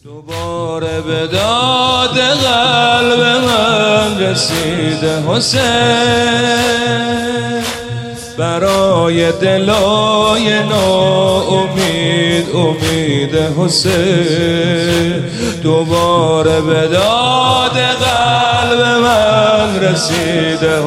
دوباره به داد قلب من رسیده حسین، برای دلای ناامید امید حسین. دوباره به داد قلب من رسیده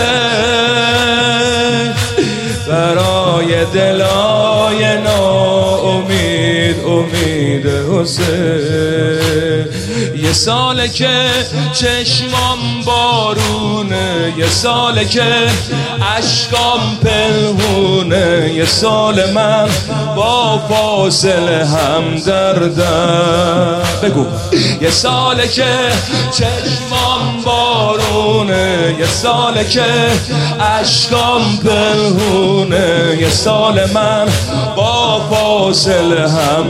حسین، برای دلای ناامید امید حسین. یه ساله که چشمام بارونه، یه ساله که اشکام پنهونه، یه سال من با فاصله همدردم. بگو یه ساله که چشمام بارونه، یه ساله که اشکام پنهونه، یه سال من با فاصله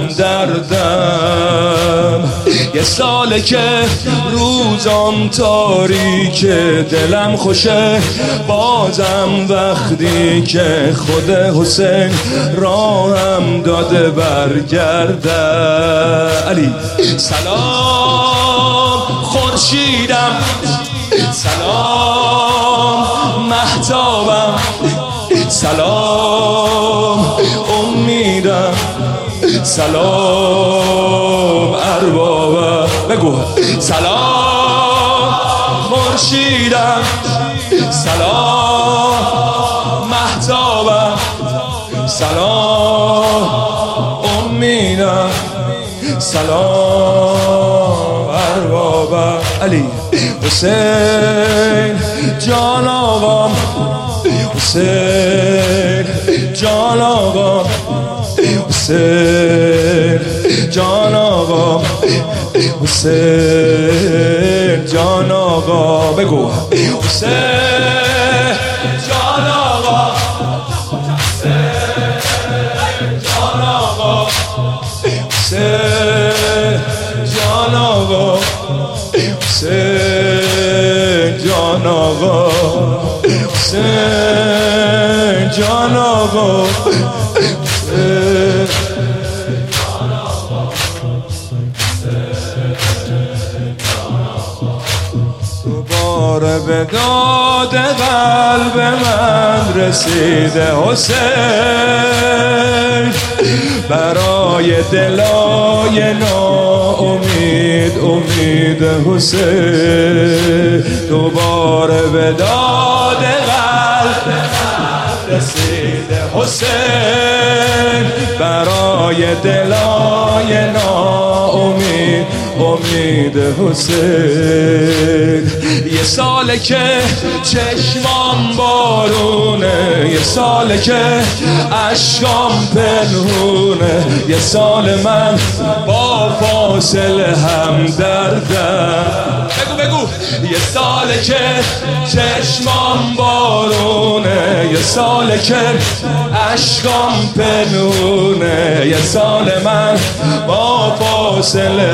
همدردم. یه ساله که روزام تاریکه، دلم خوشه بازم وقتی که خود حسین راهم داده برگردم. علی سلام خورشیدم، سلام مهتابم، سلام امیدم، سلام اربابم. بگو سلام خورشیدم، سلام مهتابم، سلام امیدم، سلام اربابم. علی حسین جان آقام، حسین جان آقام، حسین جان آقا، حسین جان آقا. بگو حسین جان آقا، حسین جان آقا، حسین جان آقا، حسین جان آقا، حسین جان آقا. دوباره به داد قلب من رسیده حسین، برای دلای ناامید امید حسین. دوباره به داد قلب من رسیده حسین، برای دلای ناامید امید حسین. یه ساله که چشمام بارونه، یه ساله که اشکام پنهونه، یه سال من با فاصله همدردم. بگو بگو یه ساله که چشمام بارونه، یه ساله که اشکام پنهونه، یه سال من با فاصله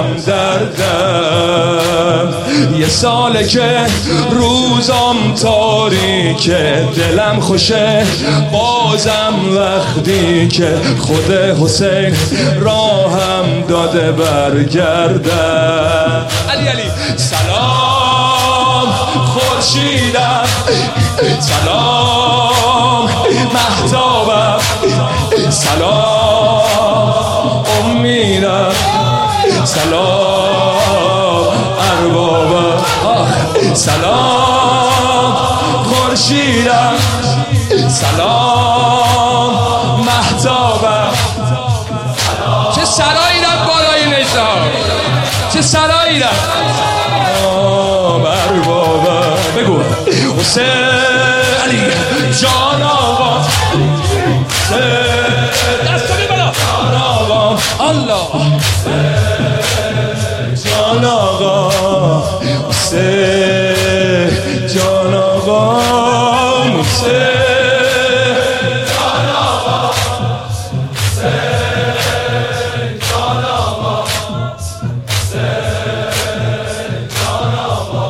همدردم. یه ساله که روزام تاریکه، دلم خوشه بازم وقتی که خود حسین راهم داده برگردم. علی علی سلام خورشیدم، سلام مهتابم، سلام امیدم، سلام اربابم. سلام خورشیدم، سلام مهتابم. چه سرایی رفت بالای نشان، چه سرایی رفت. سلام اربابم. بگو حسین علی جان آقا، دستانی بالا جان آقا، الله جان آقا، حسین جان آقا، حسین جان آقا، حسین جان آقا، حسین جان آقا.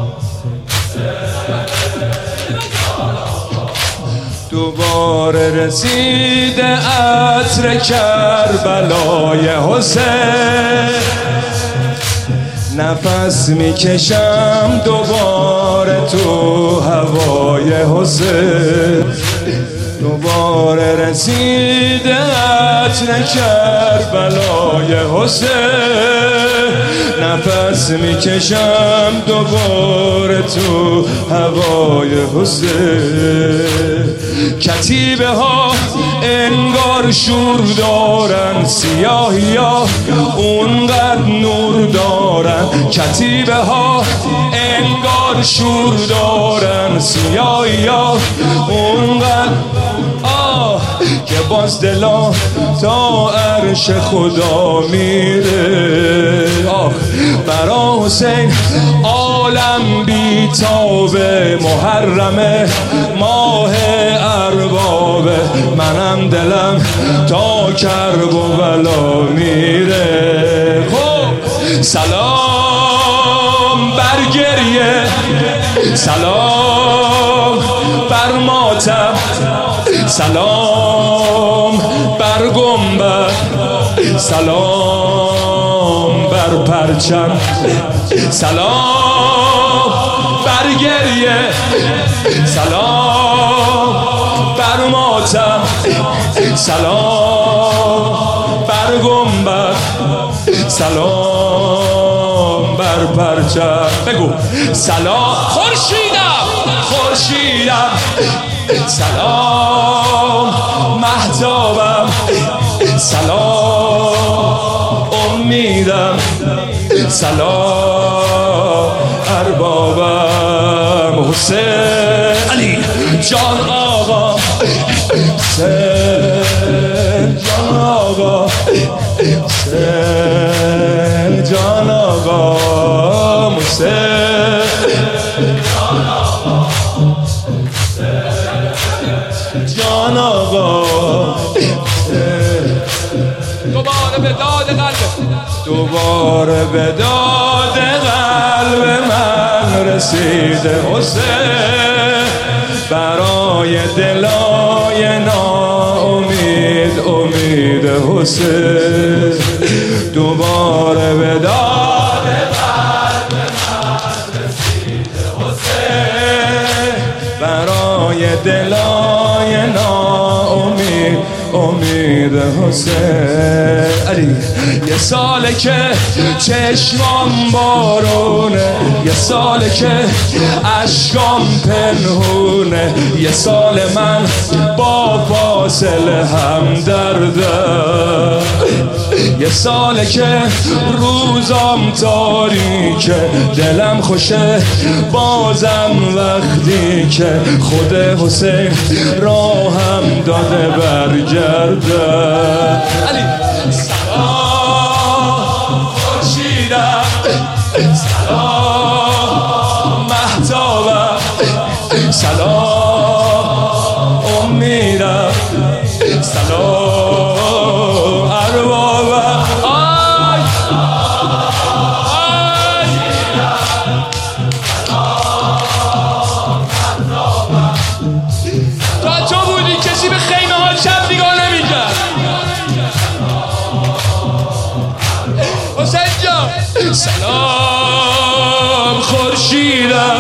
دوباره رسید عطر کربلای حسین، نفس میکشم دوباره تو هوای حسین، دوباره رسیده عطر کربلای حسین. نفس میکشم دوباره تو هوای حسین. کتیبه ها انگار شور دارن، سیاهی ها اونقدر نور دارن. کتیبه ها انگار شور دارن، سیاهی ها اونقدر که باز دلا تا عرش خدا میره. برا حسین عالم بیتاب، محرم ماه ارباب، منم دلم تا کرب و بلا میره. خب سلام بر گریه، سلام بر ماتم، سلام بر گنبد، سلام بر پرچم، سلام بر گریه، سلام بر ماتم، سلام بر گنبد، سلام بر پرچم. بگو سلام خورشیدم، خورشیدم، سلام مهتابم، سلام امیدم، سلام اربابم. حسین علی جان آقا، حسین جان آقا، حسین جان آقا، حسین جان آقا، جان آقا. دوباره به داد قلب، دوباره به داد قلب من رسیده حسین. برای دلای ناامید امید حسین، دوباره به داد قلب من رسیده حسین. برای دلای ناامید امید حسین. علی یه ساله که چشمام بارونه، یه ساله که اشکام پنهونه، یه سال من با فاصله هم دردم، یه ساله که روزام تاریکه، دلم خوشه بازم وقتی که خود حسین راهم داده برگردم. علی سلام خورشیدم، سلام مهتابم، سلام امیدم، سلام اربابم. تا تو بودی کسی به خیمه ها چپ نگاه نمی‌کرد. حسین جان سلام خورشیدم،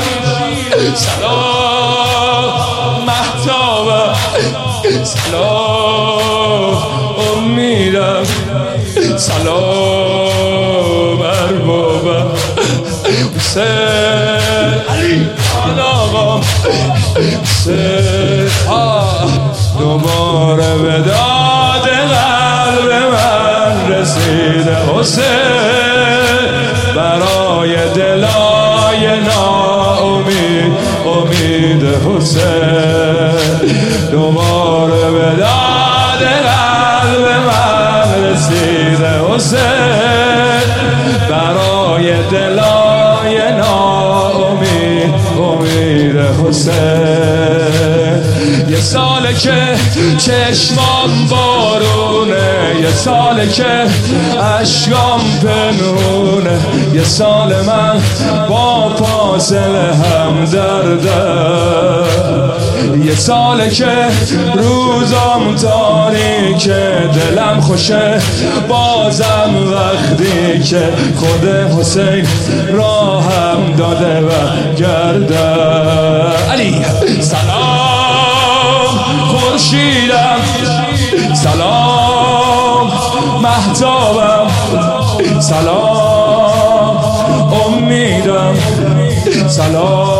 سلام مهتابم، سلام امیدم، سلام اربابم. حسین علی جان آقام، حسین دوباره به داد قلب من رسیده حسین. برای دلای ناامید امید حسین، دوباره به داد قلب من رسیده حسین. برای دلای ناامید امید حسین. یه ساله که چشمام بارونه، یه ساله که اشکام پنهونه، یه سال من با فاصله هم درده، یه ساله که روزام تاریکه، دلم خوشه بازم وقتی که خود حسین راهم داده و گرده. علی سلام خورشیدم، سلام مهتابم، سلام امیدم، سلام